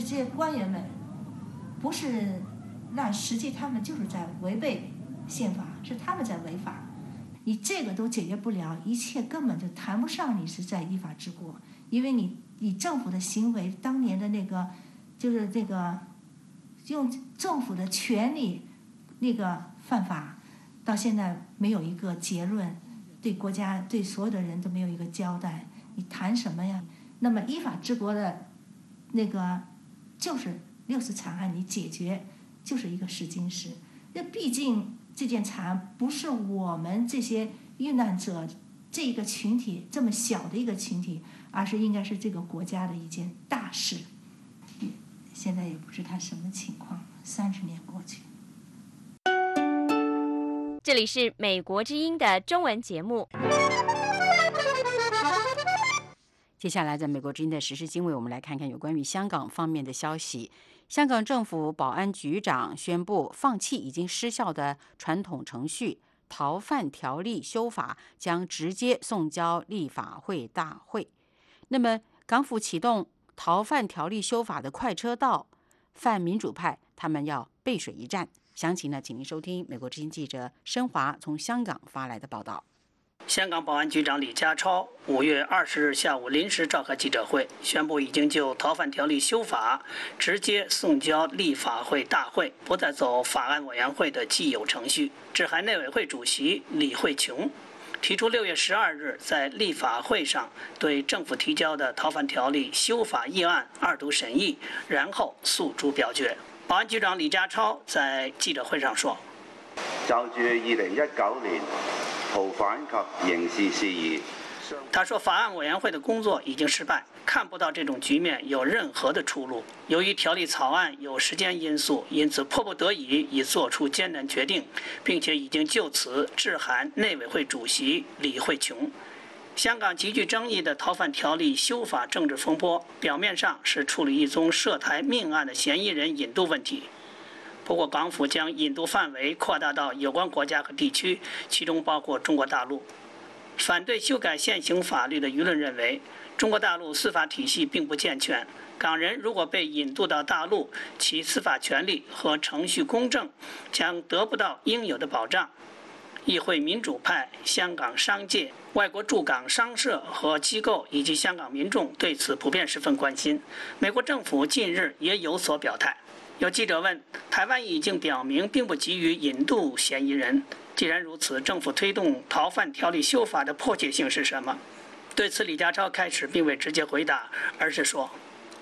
不是，那实际他们就是在违背宪法，是他们在违法。你这个都解决不了，一切根本就谈不上你是在依法治国，因为你政府的行为，当年的那个就是这个用政府的权力那个犯法，到现在没有一个结论，对国家对所有的人都没有一个交代，你谈什么呀？那么依法治国的那个就是60惨案，你解决就是一个试金石。那毕竟这件惨案不是我们这些遇难者这个群体这么小的一个群体，而是应该是这个国家的一件大事。现在也不知他什么情况，30年过去。 这里是美国之音的中文节目。 接下来，在美国之音的时事经纬，我们来看看有关于香港方面的消息。香港政府保安局长宣布放弃已经失效的传统程序，逃犯条例修法将直接送交立法会大会。那么，港府启动逃犯条例修法的快车道，泛民主派他们要背水一战。详情呢，请您收听美国之音记者申华从香港发来的报道。 香港保安局长李家超5月20日下午临时召开记者会，宣布已经就逃犯条例修法直接送交立法会大会，不再走法案委员会的既有程序。致函内委会主席李慧琼，提出6月12日在立法会上对政府提交的逃犯条例修法议案2读审议，然后诉诸表决。保安局长李家超在记者会上说：“ 就住2019年逃犯及刑事事宜。” 他说，法案委员会的工作已经失败，看不到这种局面有任何的出路。由于条例草案有时间因素，因此迫不得已已做出艰难决定，并且已经就此致函内委会主席李慧琼。香港极具争议的逃犯条例修法政治风波，表面上是处理一宗涉台命案的嫌疑人引渡问题。不过，港府将引渡范围扩大到有关国家和地区，其中包括中国大陆。反对修改现行法律的舆论认为，中国大陆司法体系并不健全，港人如果被引渡到大陆，其司法权利和程序公正将得不到应有的保障。议会民主派、香港商界、外国驻港商社和机构以及香港民众对此普遍十分关心。美国政府近日也有所表态。有记者问，台湾已经表明并不急于引渡嫌疑人，既然如此，政府推动逃犯条例修法的迫切性是什么？对此，李家超开始并未直接回答，而是说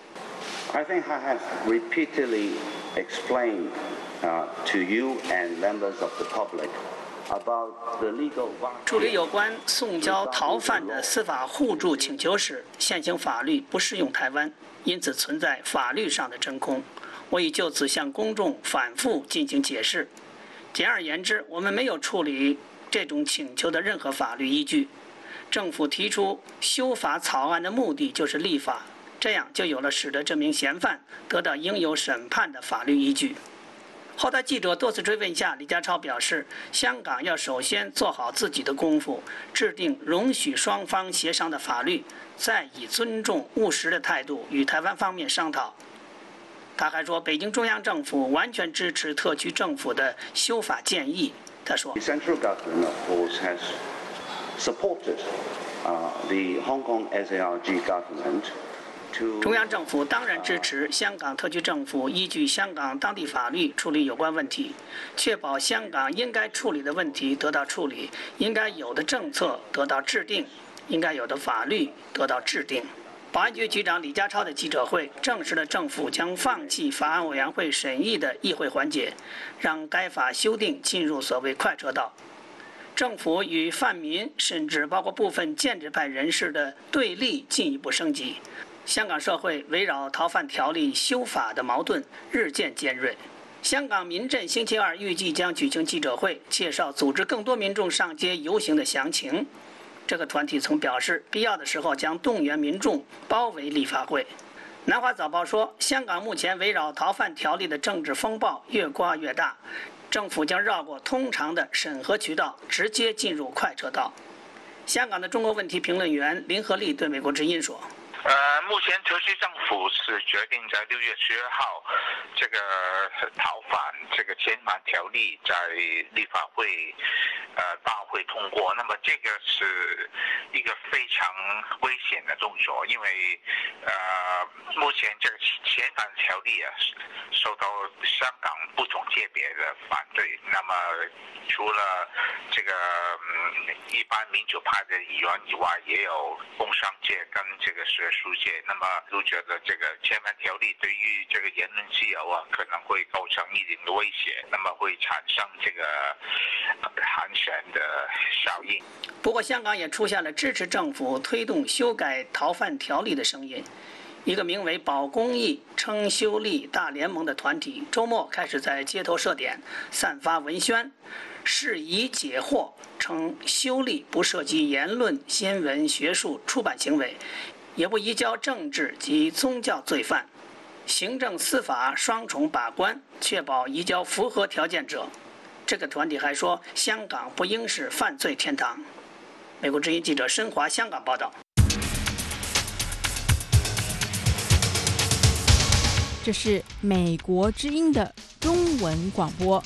I think I have repeatedly explained to you and members of the public about the legal 处理有关送交逃犯的司法互助请求时，现行法律不适用台湾，因此存在法律上的真空。我已就此向公众反复进行解释。简而言之，我们没有处理这种请求的任何法律依据。政府提出修法草案的目的就是立法，这样就有了使得这名嫌犯得到应有审判的法律依据。后来记者多次追问下，李家超表示，香港要首先做好自己的功夫，制定容许双方协商的法律，再以尊重务实的态度与台湾方面商讨。他还说，北京中央政府完全支持特区政府的修法建议。他说 The central government, of course, has supported the Hong Kong SARG government. 中央政府当然支持香港特区政府依据香港当地法律处理有关问题，确保香港应该处理的问题得到处理，应该有的政策得到制定，应该有的法律得到制定。保安局局长李家超的记者会证实了政府将放弃法案委员会审议的议会环节，让该法修订进入所谓快车道。政府与泛民甚至包括部分建制派人士的对立进一步升级。香港社会围绕逃犯条例修法的矛盾日渐尖锐。香港民阵星期2预计将举行记者会，介绍组织更多民众上街游行的详情。这个团体曾表示，必要的时候将动员民众包围立法会。南华早报说，香港目前围绕逃犯条例的政治风暴越刮越大，政府将绕过通常的审核渠道，直接进入快车道。香港的中国问题评论员林和利对美国之音说： 目前特区政府是决定在6月12号这个逃犯这个遣返条例在立法会大会通过。那么这个是一个非常危险的动作，因为目前这个遣返条例受到香港不同界别的反对。那么除了这个一般民主派的议员以外，也有工商界跟这个学术界，那么都觉得这个遣返条例对于这个言论自由可能会构成一定的威胁，那么会产生这个寒蝉的效应。 不过，香港也出现了支持政府推动修改逃犯条例的声音。一个名为保公益称修例大联盟的团体周末开始在街头设点，散发文宣，释疑解惑，称修例不涉及言论、新闻、学术、出版行为，也不移交政治及宗教罪犯，行政司法双重把关，确保移交符合条件者。这个团体还说，香港不应是犯罪天堂。美国之音记者申华香港报道。 这是美国之音的中文广播。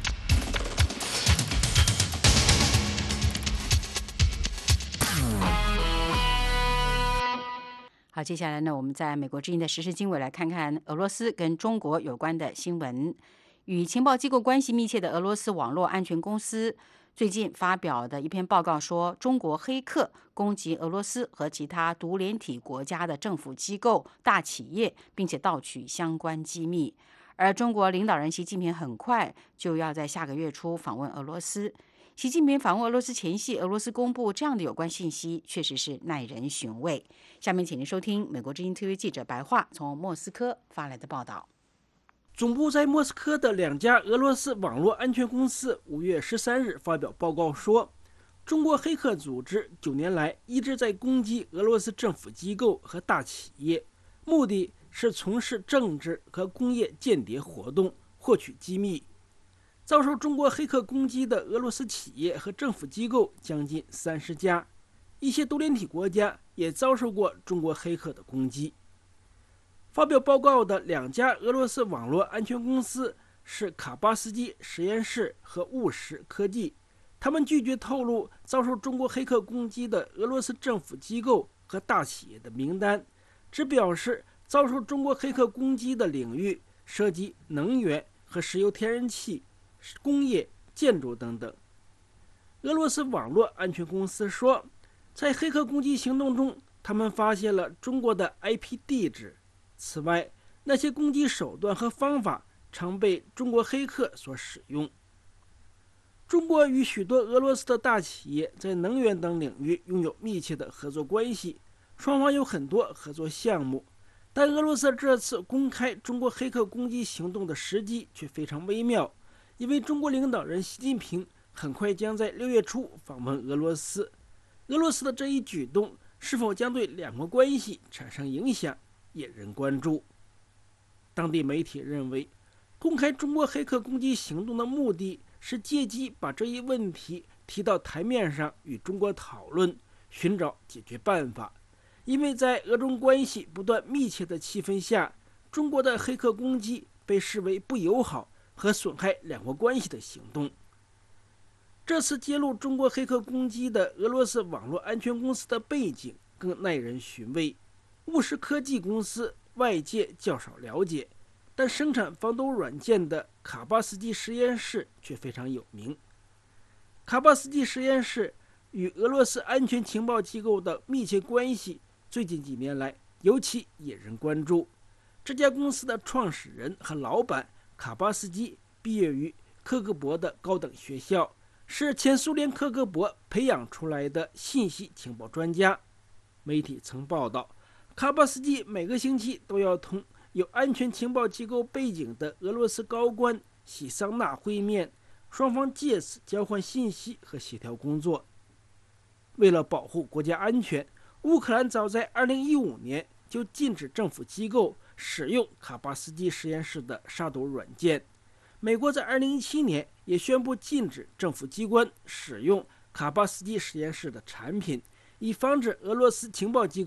好，接下来呢，我们在美国之音的时事经纬来看看俄罗斯跟中国有关的新闻。与情报机构关系密切的俄罗斯网络安全公司最近发表的一篇报告说，中国黑客攻击俄罗斯和其他独联体国家的政府机构、大企业，并且盗取相关机密。而中国领导人习近平很快就要在下个月初访问俄罗斯。习近平访问俄罗斯前夕，俄罗斯公布这样的有关信息，确实是耐人寻味。下面请您收听美国之音 TV 记者白桦从莫斯科发来的报道。 总部在莫斯科的2家俄罗斯网络安全公司5月13日发表报告说，中国黑客组织9年来一直在攻击俄罗斯政府机构和大企业，目的是从事政治和工业间谍活动，获取机密。遭受中国黑客攻击的俄罗斯企业和政府机构将近30家，一些独联体国家也遭受过中国黑客的攻击。发表报告的2家俄罗斯网络安全公司是卡巴斯基实验室和务实科技，他们拒绝透露遭受中国黑客攻击的俄罗斯政府机构和大企业的名单，只表示遭受中国黑客攻击的领域涉及能源和石油天然气、工业、建筑等等。俄罗斯网络安全公司说，在黑客攻击行动中，他们发现了中国的 IP 地址。此外，那些攻击手段和方法常被中国黑客所使用。中国与许多俄罗斯的大企业在能源等领域拥有密切的合作关系，双方有很多合作项目。但俄罗斯这次公开中国黑客攻击行动的时机却非常微妙，因为中国领导人习近平很快将在6月初访问俄罗斯。俄罗斯的这一举动是否将对两国关系产生影响，引人关注。当地媒体认为，公开中国黑客攻击行动的目的是借机把这一问题提到台面上与中国讨论，寻找解决办法。因为在俄中关系不断密切的气氛下，中国的黑客攻击被视为不友好和损害两国关系的行动。这次揭露中国黑客攻击的俄罗斯网络安全公司的背景更耐人寻味。务实科技公司外界较少了解，但生产防毒软件的卡巴斯基实验室却非常有名。卡巴斯基实验室与俄罗斯安全情报机构的密切关系最近几年来尤其引人关注。这家公司的创始人和老板卡巴斯基毕业于科格勃的高等学校，是前苏联科格勃培养出来的信息情报专家。媒体曾报道，卡巴斯基每个星期都要同有安全情报机构背景的俄罗斯高官洗桑拿会面，双方借此交换信息和协调工作。为了保护国家安全，乌克兰早在2015年就禁止政府机构使用卡巴斯基实验室的杀毒软件。美国在2017年也宣布禁止政府机关使用卡巴斯基实验室的产品，以防止俄罗斯情报机构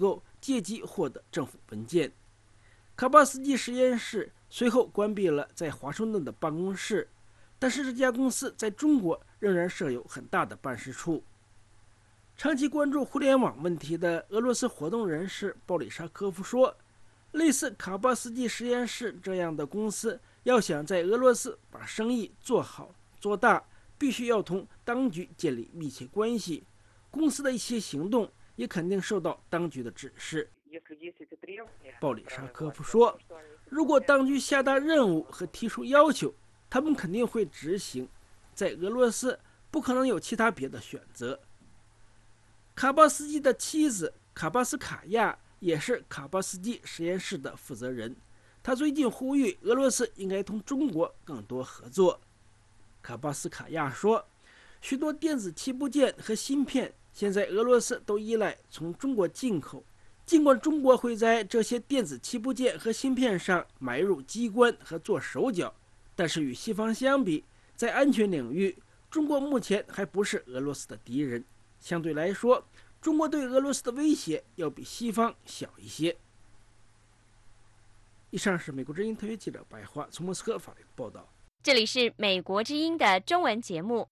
借机获得政府文件。卡巴斯基实验室随后关闭了在华盛顿的办公室，但是这家公司在中国仍然设有很大的办事处。长期关注互联网问题的俄罗斯活动人士鲍里沙科夫说，类似卡巴斯基实验室这样的公司要想在俄罗斯把生意做好做大，必须要同当局建立密切关系，公司的一些行动也肯定受到当局的指示。鲍里沙科夫说，如果当局下达任务和提出要求，他们肯定会执行，在俄罗斯不可能有其他别的选择。卡巴斯基的妻子卡巴斯卡娅也是卡巴斯基实验室的负责人，他最近呼吁俄罗斯应该同中国更多合作。卡巴斯卡娅说，许多电子器部件和芯片现在俄罗斯都依赖从中国进口，尽管中国会在这些电子器部件和芯片上埋入机关和做手脚，但是与西方相比，在安全领域，中国目前还不是俄罗斯的敌人。相对来说，中国对俄罗斯的威胁要比西方小一些。以上是美国之音特约记者白桦从莫斯科发来的报道。 这里是美国之音的中文节目。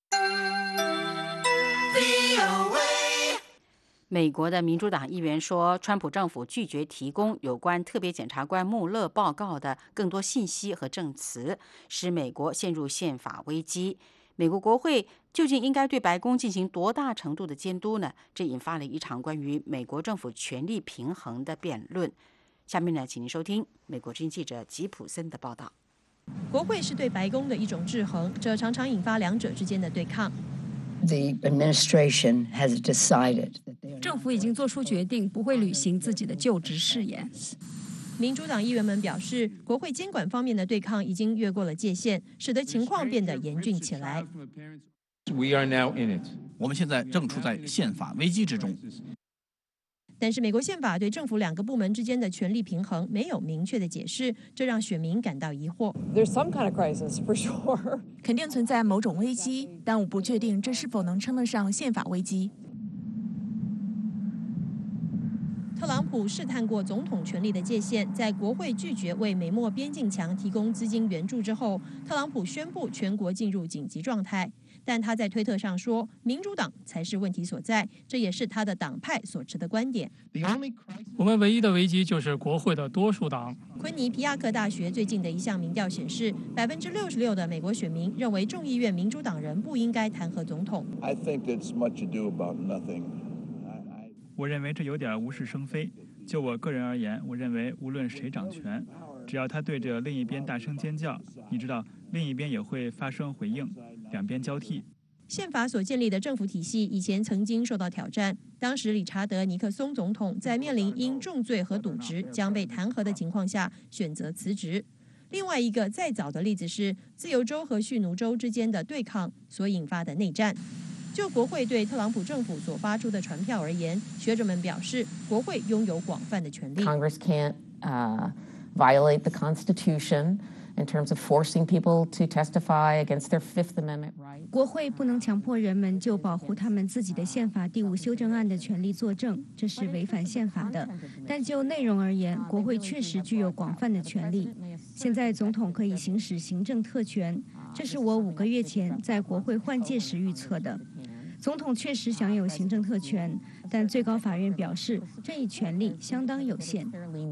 美国的民主党议员说，川普政府拒绝提供有关特别检察官穆勒报告的更多信息和证词，使美国陷入宪法危机。美国国会究竟应该对白宫进行多大程度的监督呢？这引发了一场关于美国政府权力平衡的辩论。下面呢，请您收听美国之音记者吉普森的报道。 国会是对白宫的一种制衡，这常常引发两者之间的对抗。 政府已经做出决定，不会履行自己的就职誓言。 民主党议员们表示，国会监管方面的对抗已经越过了界限，使得情况变得严峻起来。 我们现在正处在宪法危机之中。 但是美国宪法对政府两个部门之间的权力平衡没有明确的解释，这让选民感到疑惑。 肯定存在某种危机，但我不确定这是否能称得上宪法危机。 特朗普试探过总统权力的界限，在国会拒绝为美墨边境墙提供资金援助之后，特朗普宣布全国进入紧急状态。但他在推特上说，民主党才是问题所在，这也是他的党派所持的观点。 我们唯一的危机就是国会的多数党。 昆尼皮亚克大学最近的一项民调显示，66%的美国选民认为众议院民主党人不应该弹劾总统。 我认为这有点无事生非。就我个人而言，我认为无论谁掌权，只要他对着另一边大声尖叫，你知道，另一边也会发声回应，两边交替。 宪法所建立的政府体系以前曾经受到挑战，当时理查德·尼克松总统在面临因重罪和渎职将被弹劾的情况下选择辞职。另外一个再早的例子是自由州和蓄奴州之间的对抗所引发的内战。就国会对特朗普政府所发出的传票而言，学者们表示，国会拥有广泛的权利。 Congress can't violate the Constitution in terms of forcing people to testify against their Fifth Amendment rights. 国会不能强迫人们就保护他们自己的宪法第5修正案的权利作证，这是违反宪法的。但就内容而言，国会确实具有广泛的权利。现在总统可以行使行政特权，这是我5个月前在国会换届时预测的。总统确实享有行政特权，但最高法院表示这一权利相当有限。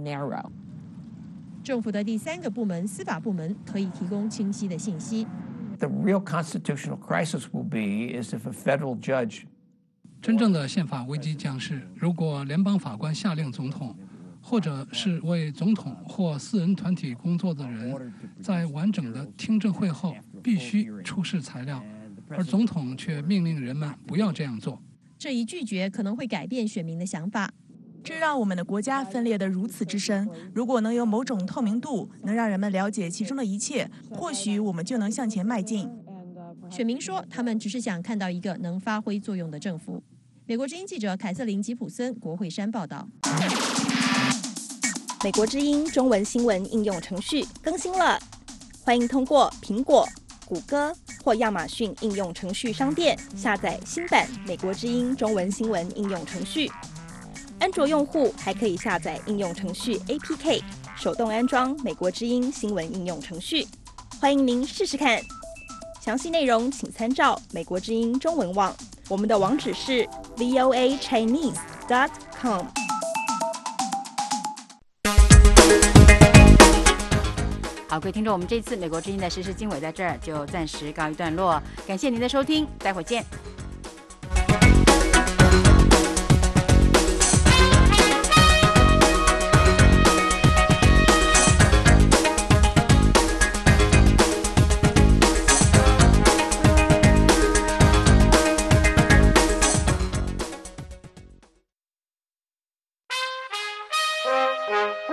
政府的第3个部门司法部门可以提供清晰的信息。 The real constitutional crisis will be is if a federal judge. 真正的宪法危机将是，如果联邦法官下令总统，或者是为总统或私人团体工作的人，在完整的听证会后必须出示材料，而总统却命令人们不要这样做。 这一拒绝可能会改变选民的想法。 这让我们的国家分裂得如此之深。如果能有某种透明度，能让人们了解其中的一切，或许我们就能向前迈进。 选民说，他们只是想看到一个能发挥作用的政府。美国之音记者凯瑟琳·吉普森，国会山报道。 美国之音中文新闻应用程序更新了，欢迎通过苹果、谷歌或亚马逊应用程序商店下载新版美国之音中文新闻应用程序。 安卓用户还可以下载应用程序 APK， 手动安装美国之音新闻应用程序。欢迎您试试看。详细内容请参照美国之音中文网，我们的网址是 voachinese.com。 好，各位听众，我们这次美国之音的时事经纬在这儿就暂时告一段落，感谢您的收听，待会儿见。